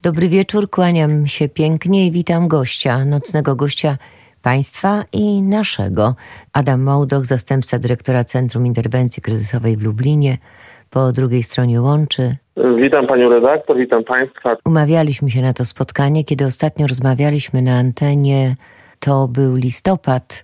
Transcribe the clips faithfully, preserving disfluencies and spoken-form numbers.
Dobry wieczór, kłaniam się pięknie i witam gościa, nocnego gościa Państwa i naszego. Adam Mołdoch, zastępca dyrektora Centrum Interwencji Kryzysowej w Lublinie, po drugiej stronie łączy. Witam Panią redaktor, witam Państwa. Umawialiśmy się na to spotkanie, kiedy ostatnio rozmawialiśmy na antenie, to był listopad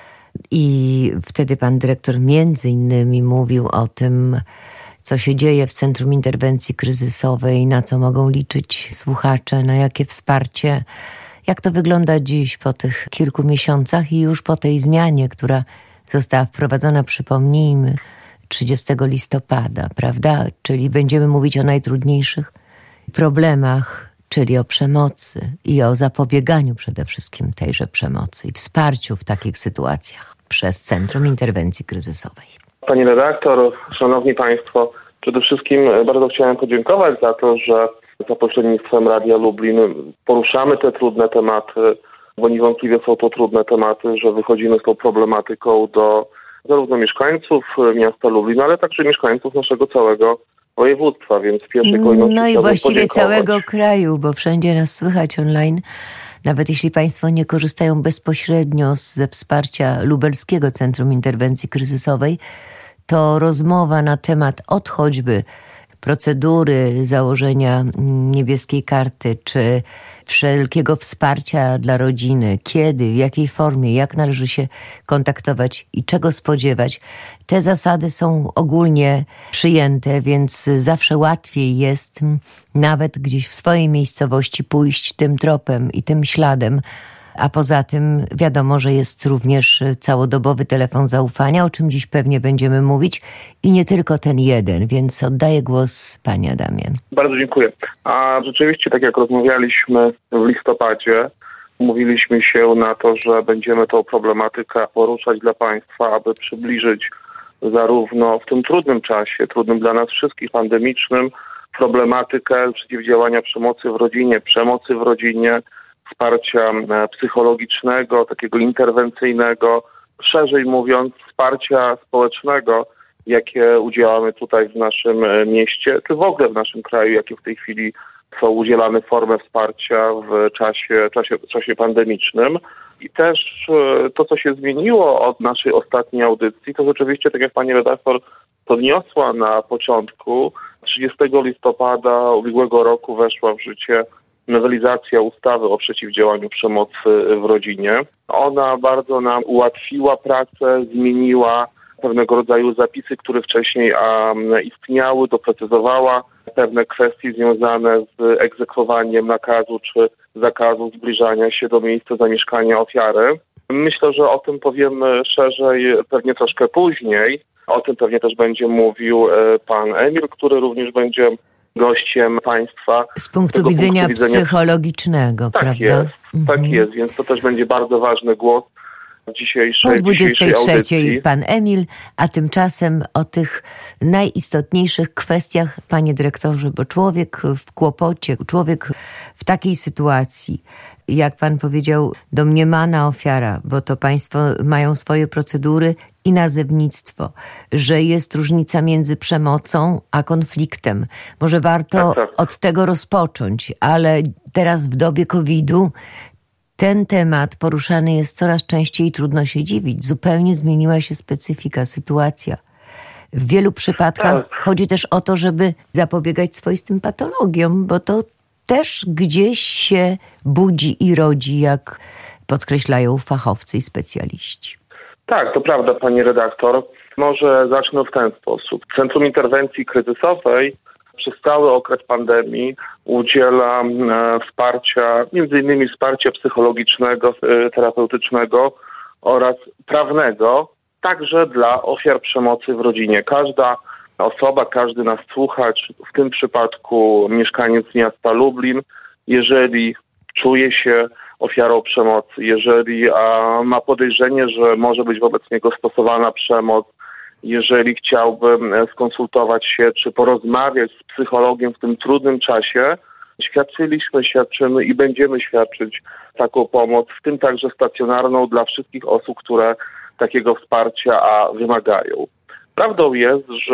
i wtedy Pan dyrektor między innymi mówił o tym, co się dzieje w Centrum Interwencji Kryzysowej, na co mogą liczyć słuchacze, na jakie wsparcie. Jak to wygląda dziś po tych kilku miesiącach i już po tej zmianie, która została wprowadzona, przypomnijmy, trzydziestego listopada, prawda? Czyli będziemy mówić o najtrudniejszych problemach, czyli o przemocy i o zapobieganiu przede wszystkim tejże przemocy i wsparciu w takich sytuacjach przez Centrum Interwencji Kryzysowej. Pani redaktor, szanowni Państwo, przede wszystkim bardzo chciałem podziękować za to, że za pośrednictwem Radia Lublin poruszamy te trudne tematy, bo niewątpliwie są to trudne tematy, że wychodzimy z tą problematyką do zarówno mieszkańców miasta Lublin, ale także mieszkańców naszego całego województwa, więc w pierwszej kolejności No i właściwie podziękować. całego kraju, bo wszędzie nas słychać online. Nawet jeśli Państwo nie korzystają bezpośrednio ze wsparcia Lubelskiego Centrum Interwencji Kryzysowej, to rozmowa na temat od choćby procedury założenia niebieskiej karty, czy wszelkiego wsparcia dla rodziny, kiedy, w jakiej formie, jak należy się kontaktować i czego spodziewać. Te zasady są ogólnie przyjęte, więc zawsze łatwiej jest nawet gdzieś w swojej miejscowości pójść tym tropem i tym śladem. A poza tym wiadomo, że jest również całodobowy telefon zaufania, o czym dziś pewnie będziemy mówić i nie tylko ten jeden, więc oddaję głos Pani Adamie. Bardzo dziękuję. A rzeczywiście, tak jak rozmawialiśmy w listopadzie, umówiliśmy się na to, że będziemy tą problematykę poruszać dla Państwa, aby przybliżyć zarówno w tym trudnym czasie, trudnym dla nas wszystkich, pandemicznym, problematykę przeciwdziałania przemocy w rodzinie, przemocy w rodzinie, wsparcia psychologicznego, takiego interwencyjnego, szerzej mówiąc wsparcia społecznego, jakie udzielamy tutaj w naszym mieście, czy w ogóle w naszym kraju, jakie w tej chwili są udzielane formy wsparcia w czasie, czasie, czasie pandemicznym. I też to, co się zmieniło od naszej ostatniej audycji, to rzeczywiście, tak jak Pani redaktor podniosła na początku, trzydziestego listopada ubiegłego roku weszła w życie nowelizacja ustawy o przeciwdziałaniu przemocy w rodzinie. Ona bardzo nam ułatwiła pracę, zmieniła pewnego rodzaju zapisy, które wcześniej um, istniały, doprecyzowała pewne kwestie związane z egzekwowaniem nakazu czy zakazu zbliżania się do miejsca zamieszkania ofiary. Myślę, że o tym powiemy szerzej pewnie troszkę później. O tym pewnie też będzie mówił e, pan Emil, który również będzie gościem Państwa. Z punktu widzenia, punktu widzenia psychologicznego, tak prawda? Jest, mhm. Tak jest, więc to też będzie bardzo ważny głos dzisiejszej, po dwudziestej trzeciej audycji. Pan Emil, a tymczasem o tych najistotniejszych kwestiach, Panie Dyrektorze, bo człowiek w kłopocie, człowiek w takiej sytuacji, jak Pan powiedział, domniemana ofiara, bo to Państwo mają swoje procedury i nazewnictwo, że jest różnica między przemocą a konfliktem. Może warto tak, tak. od tego rozpocząć, ale teraz w dobie kowida ten temat poruszany jest coraz częściej i trudno się dziwić. Zupełnie zmieniła się specyfika, sytuacja. W wielu przypadkach tak. chodzi też o to, żeby zapobiegać swoistym patologiom, bo to też gdzieś się budzi i rodzi, jak podkreślają fachowcy i specjaliści. Tak, to prawda, Pani redaktor. Może zacznę w ten sposób. Centrum Interwencji Kryzysowej przez cały okres pandemii udziela e, wsparcia, między innymi wsparcia psychologicznego, e, terapeutycznego oraz prawnego, także dla ofiar przemocy w rodzinie. Każda osoba, każdy nasz słuchacz, w tym przypadku mieszkaniec miasta Lublin, jeżeli czuje się ofiarą przemocy, jeżeli a, ma podejrzenie, że może być wobec niego stosowana przemoc, jeżeli chciałby skonsultować się czy porozmawiać z psychologiem w tym trudnym czasie, świadczyliśmy, świadczymy i będziemy świadczyć taką pomoc, w tym także stacjonarną dla wszystkich osób, które takiego wsparcia a, wymagają. Prawdą jest, że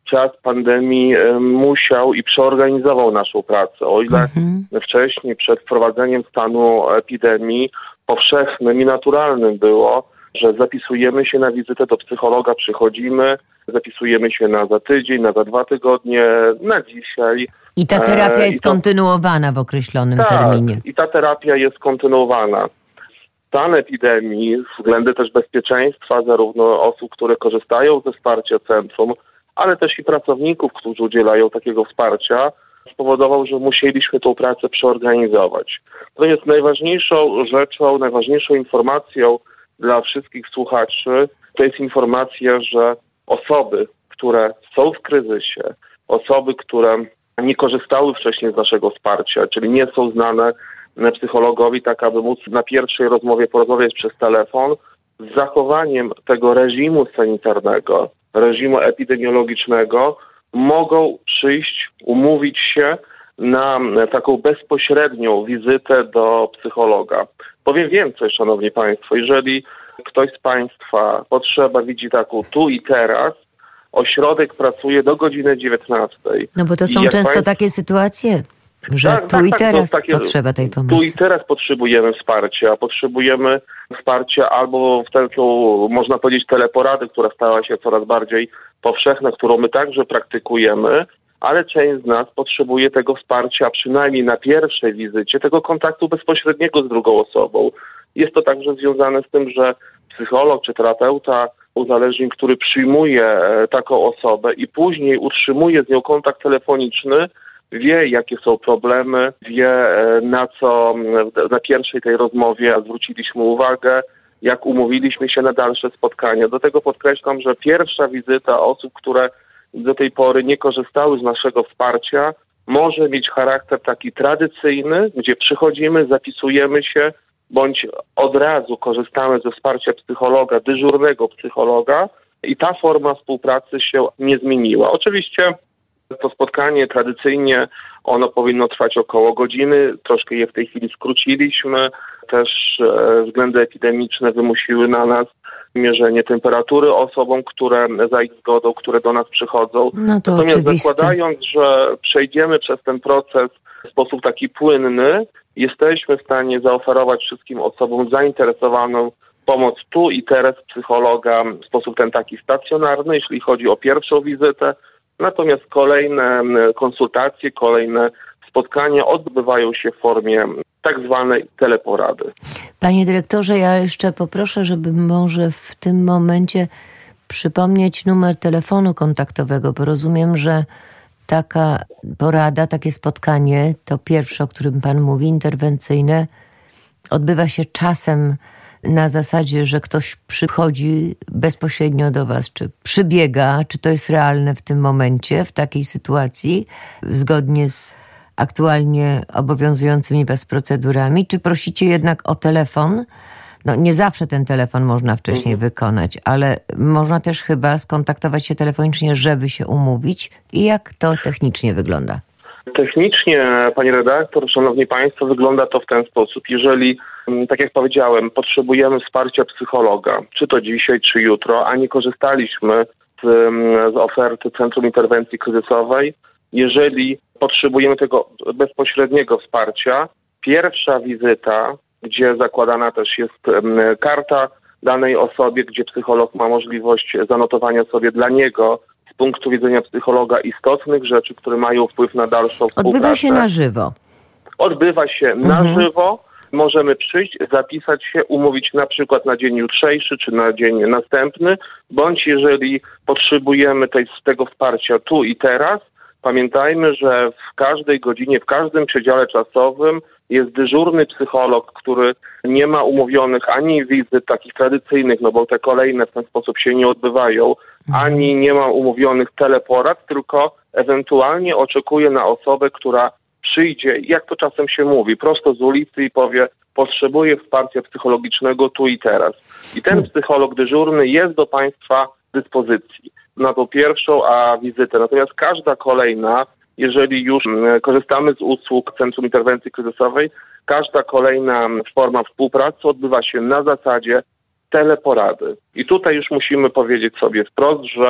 czas pandemii musiał i przeorganizował naszą pracę. O ile mhm. wcześniej, przed wprowadzeniem stanu epidemii, powszechnym i naturalnym było, że zapisujemy się na wizytę do psychologa, przychodzimy, zapisujemy się na za tydzień, na za dwa tygodnie, na dzisiaj. I ta terapia jest to kontynuowana w określonym tak, terminie. i ta terapia jest kontynuowana. Stan epidemii, względy też bezpieczeństwa zarówno osób, które korzystają ze wsparcia centrum, ale też i pracowników, którzy udzielają takiego wsparcia, spowodował, że musieliśmy tą pracę przeorganizować. To jest najważniejszą rzeczą, najważniejszą informacją dla wszystkich słuchaczy. To jest informacja, że osoby, które są w kryzysie, osoby, które nie korzystały wcześniej z naszego wsparcia, czyli nie są znane psychologowi, tak aby móc na pierwszej rozmowie porozmawiać przez telefon, z zachowaniem tego reżimu sanitarnego, reżimu epidemiologicznego, mogą przyjść, umówić się na taką bezpośrednią wizytę do psychologa. Powiem więcej, szanowni państwo, jeżeli ktoś z państwa potrzeba widzi taką tu i teraz, ośrodek pracuje do godziny dziewiętnastej. No bo to są często państw... takie sytuacje, że tak, tu tak, i tak, teraz takie, potrzeba tej pomocy. Tu i teraz potrzebujemy wsparcia. Potrzebujemy wsparcia albo w tę, można powiedzieć, teleporady, która stała się coraz bardziej powszechna, którą my także praktykujemy, ale część z nas potrzebuje tego wsparcia przynajmniej na pierwszej wizycie, tego kontaktu bezpośredniego z drugą osobą. Jest to także związane z tym, że psycholog czy terapeuta uzależnień, który przyjmuje taką osobę i później utrzymuje z nią kontakt telefoniczny, wie, jakie są problemy, wie, na co na pierwszej tej rozmowie zwróciliśmy uwagę, jak umówiliśmy się na dalsze spotkania. Do tego podkreślam, że pierwsza wizyta osób, które do tej pory nie korzystały z naszego wsparcia, może mieć charakter taki tradycyjny, gdzie przychodzimy, zapisujemy się, bądź od razu korzystamy ze wsparcia psychologa, dyżurnego psychologa i ta forma współpracy się nie zmieniła. Oczywiście to spotkanie tradycyjnie, ono powinno trwać około godziny, troszkę je w tej chwili skróciliśmy, też e, względy epidemiczne wymusiły na nas mierzenie temperatury osobom, które za ich zgodą, które do nas przychodzą. No to Natomiast oczywiste. Zakładając, że przejdziemy przez ten proces w sposób taki płynny, jesteśmy w stanie zaoferować wszystkim osobom zainteresowanym pomoc tu i teraz psychologa w sposób ten taki stacjonarny, jeśli chodzi o pierwszą wizytę. Natomiast kolejne konsultacje, kolejne spotkania odbywają się w formie tak zwanej teleporady. Panie dyrektorze, ja jeszcze poproszę, żeby może w tym momencie przypomnieć numer telefonu kontaktowego, bo rozumiem, że taka porada, takie spotkanie, to pierwsze, o którym pan mówi, interwencyjne, odbywa się czasem na zasadzie, że ktoś przychodzi bezpośrednio do was, czy przybiega, czy to jest realne w tym momencie, w takiej sytuacji, zgodnie z aktualnie obowiązującymi was procedurami, czy prosicie jednak o telefon? No nie zawsze ten telefon można wcześniej mhm. wykonać, ale można też chyba skontaktować się telefonicznie, żeby się umówić. I jak to technicznie wygląda? Technicznie, pani redaktor, szanowni państwo, wygląda to w ten sposób. Jeżeli, tak jak powiedziałem, potrzebujemy wsparcia psychologa, czy to dzisiaj, czy jutro, a nie korzystaliśmy z, z oferty Centrum Interwencji Kryzysowej, jeżeli potrzebujemy tego bezpośredniego wsparcia, pierwsza wizyta, gdzie zakładana też jest karta danej osobie, gdzie psycholog ma możliwość zanotowania sobie dla niego z punktu widzenia psychologa istotnych rzeczy, które mają wpływ na dalszą współpracę. Odbywa się na żywo. Odbywa się mhm. na żywo. Możemy przyjść, zapisać się, umówić na przykład na dzień jutrzejszy czy na dzień następny, bądź jeżeli potrzebujemy tej, tego wsparcia tu i teraz, pamiętajmy, że w każdej godzinie, w każdym przedziale czasowym jest dyżurny psycholog, który nie ma umówionych ani wizyt takich tradycyjnych, no bo te kolejne w ten sposób się nie odbywają, ani nie ma umówionych teleporad, tylko ewentualnie oczekuje na osobę, która przyjdzie, jak to czasem się mówi, prosto z ulicy i powie, potrzebuję wsparcia psychologicznego tu i teraz. I ten psycholog dyżurny jest do państwa dyspozycji na tą pierwszą a wizytę. Natomiast każda kolejna, jeżeli już korzystamy z usług Centrum Interwencji Kryzysowej, każda kolejna forma współpracy odbywa się na zasadzie teleporady. I tutaj już musimy powiedzieć sobie wprost, że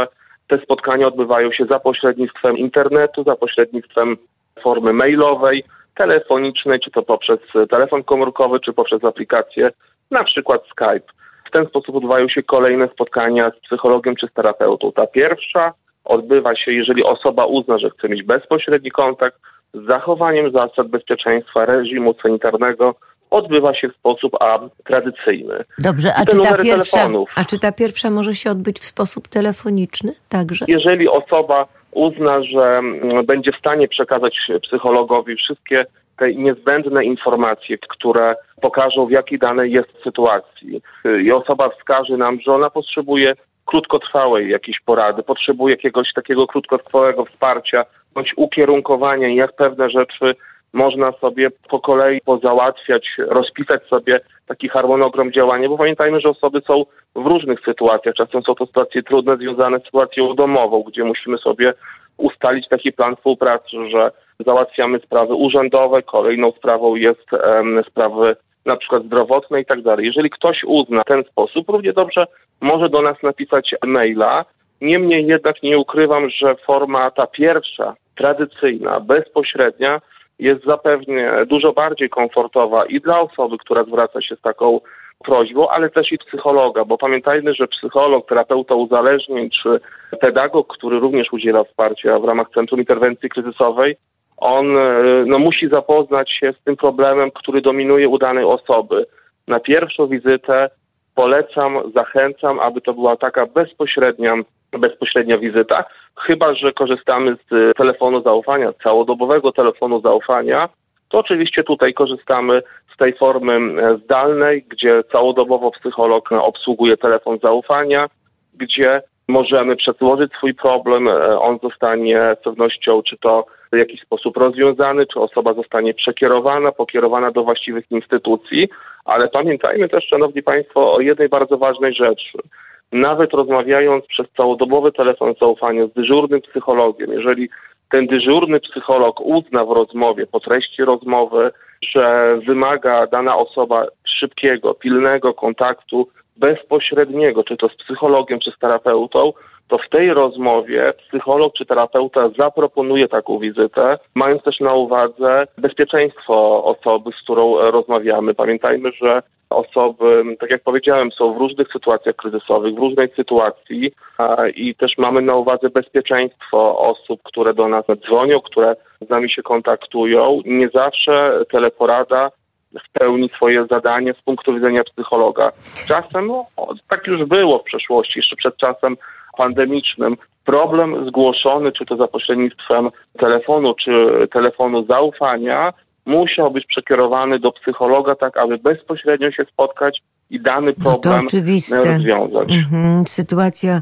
Te spotkania odbywają się za pośrednictwem internetu, za pośrednictwem formy mailowej, telefonicznej, czy to poprzez telefon komórkowy, czy poprzez aplikację, na przykład Skype. W ten sposób odbywają się kolejne spotkania z psychologiem czy z terapeutą. Ta pierwsza odbywa się, jeżeli osoba uzna, że chce mieć bezpośredni kontakt z zachowaniem zasad bezpieczeństwa, reżimu sanitarnego, odbywa się w sposób a, tradycyjny. Dobrze, a czy, ta pierwsza, a czy ta pierwsza może się odbyć w sposób telefoniczny także? Jeżeli osoba uzna, że będzie w stanie przekazać psychologowi wszystkie te niezbędne informacje, które pokażą, w jakiej danej jest sytuacji, i osoba wskaże nam, że ona potrzebuje krótkotrwałej jakiejś porady, potrzebuje jakiegoś takiego krótkotrwałego wsparcia bądź ukierunkowania, jak pewne rzeczy można sobie po kolei pozałatwiać, rozpisać sobie taki harmonogram działania, bo pamiętajmy, że osoby są w różnych sytuacjach. Czasem są to sytuacje trudne, związane z sytuacją domową, gdzie musimy sobie ustalić taki plan współpracy, że załatwiamy sprawy urzędowe, kolejną sprawą jest um, sprawy na przykład zdrowotne i tak dalej. Jeżeli ktoś uzna ten sposób, równie dobrze może do nas napisać maila. Niemniej jednak nie ukrywam, że forma ta pierwsza, tradycyjna, bezpośrednia, jest zapewne dużo bardziej komfortowa i dla osoby, która zwraca się z taką prośbą, ale też i psychologa, bo pamiętajmy, że psycholog, terapeuta uzależnień czy pedagog, który również udziela wsparcia w ramach Centrum Interwencji Kryzysowej, on no, musi zapoznać się z tym problemem, który dominuje u danej osoby. Na pierwszą wizytę polecam, zachęcam, aby to była taka bezpośrednia, bezpośrednia wizyta, chyba że korzystamy z telefonu zaufania, z całodobowego telefonu zaufania, to oczywiście tutaj korzystamy z tej formy zdalnej, gdzie całodobowo psycholog obsługuje telefon zaufania, gdzie możemy przedłożyć swój problem, on zostanie z pewnością czy to w jakiś sposób rozwiązany, czy osoba zostanie przekierowana, pokierowana do właściwych instytucji, ale pamiętajmy też, szanowni państwo, o jednej bardzo ważnej rzeczy. Nawet rozmawiając przez całodobowy telefon zaufania z dyżurnym psychologiem, jeżeli ten dyżurny psycholog uzna w rozmowie, po treści rozmowy, że wymaga dana osoba szybkiego, pilnego kontaktu bezpośredniego, czy to z psychologiem, czy z terapeutą, to w tej rozmowie psycholog czy terapeuta zaproponuje taką wizytę, mając też na uwadze bezpieczeństwo osoby, z którą rozmawiamy. Pamiętajmy, że osoby, tak jak powiedziałem, są w różnych sytuacjach kryzysowych, w różnej sytuacji a, i też mamy na uwadze bezpieczeństwo osób, które do nas dzwonią, które z nami się kontaktują. Nie zawsze teleporada w pełni swoje zadanie z punktu widzenia psychologa. Czasem, no, tak już było w przeszłości, jeszcze przed czasem pandemicznym, problem zgłoszony, czy to za pośrednictwem telefonu, czy telefonu zaufania, musiał być przekierowany do psychologa, tak aby bezpośrednio się spotkać i dany problem no to oczywiste. rozwiązać. Mhm. Sytuacja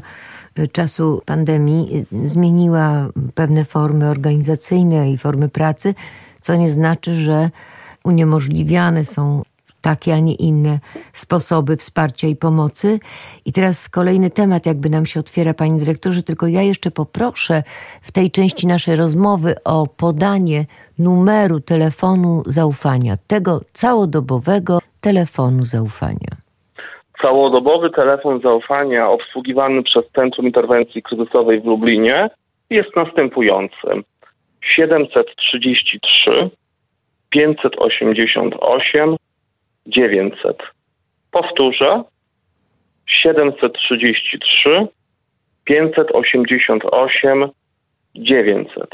czasu pandemii zmieniła pewne formy organizacyjne i formy pracy, co nie znaczy, że uniemożliwiane są takie, a nie inne sposoby wsparcia i pomocy. I teraz kolejny temat jakby nam się otwiera, panie dyrektorze, tylko ja jeszcze poproszę w tej części naszej rozmowy o podanie numeru telefonu zaufania, tego całodobowego telefonu zaufania. Całodobowy telefon zaufania obsługiwany przez Centrum Interwencji Kryzysowej w Lublinie jest następujący. siedemset trzydzieści trzy pięćset osiemdziesiąt osiem dziewięćset. Powtórzę. siedemset trzydzieści trzy pięćset osiemdziesiąt osiem dziewięćset.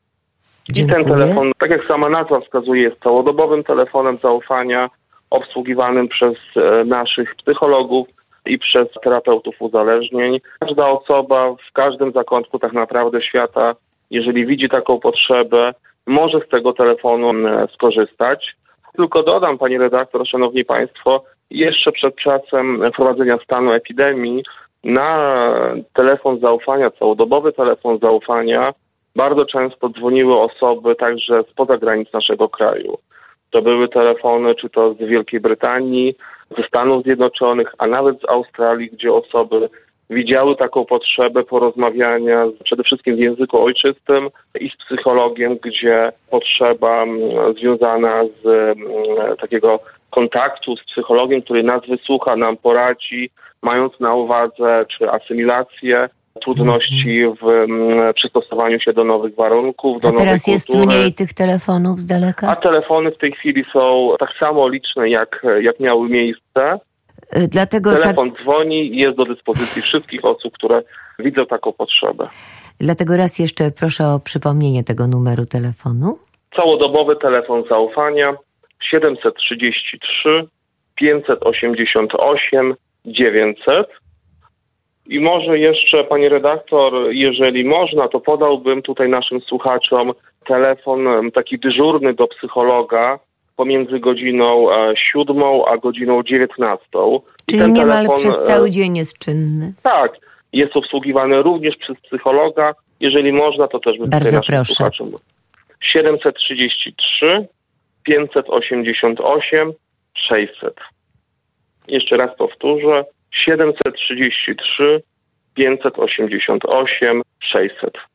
I ten telefon, tak jak sama nazwa wskazuje, jest całodobowym telefonem zaufania obsługiwanym przez e, naszych psychologów i przez terapeutów uzależnień. Każda osoba w każdym zakątku tak naprawdę świata, jeżeli widzi taką potrzebę, może z tego telefonu e, skorzystać. Tylko dodam, pani redaktor, szanowni państwo, jeszcze przed czasem wprowadzenia stanu epidemii na telefon zaufania, całodobowy telefon zaufania bardzo często dzwoniły osoby także spoza granic naszego kraju. To były telefony czy to z Wielkiej Brytanii, ze Stanów Zjednoczonych, a nawet z Australii, gdzie osoby widziały taką potrzebę porozmawiania przede wszystkim w języku ojczystym i z psychologiem, gdzie potrzeba związana z takiego kontaktu z psychologiem, który nas wysłucha, nam poradzi, mając na uwadze czy asymilację, trudności w m, przystosowaniu się do nowych warunków, do A nowej teraz kultury. jest mniej tych telefonów z daleka? A telefony w tej chwili są tak samo liczne, jak, jak miały miejsce. Y, Dlatego tak, Telefon dzwoni i jest do dyspozycji wszystkich osób, które widzą taką potrzebę. dlatego raz jeszcze proszę o przypomnienie tego numeru telefonu. Całodobowy telefon zaufania siedemset trzydzieści trzy pięćset osiemdziesiąt osiem dziewięćset. I może jeszcze, pani redaktor, jeżeli można, to podałbym tutaj naszym słuchaczom telefon taki dyżurny do psychologa pomiędzy godziną e, siódmą a godziną dziewiętnastą. I Czyli ten niemal telefon, przez cały dzień jest czynny. Tak, jest obsługiwany również przez psychologa. Jeżeli można, to też bym Bardzo tutaj naszym proszę. słuchaczom. siedemset trzydzieści trzy pięćset osiemdziesiąt osiem sześćset. Jeszcze raz powtórzę. siedemset trzydzieści trzy pięćset osiemdziesiąt osiem sześćset.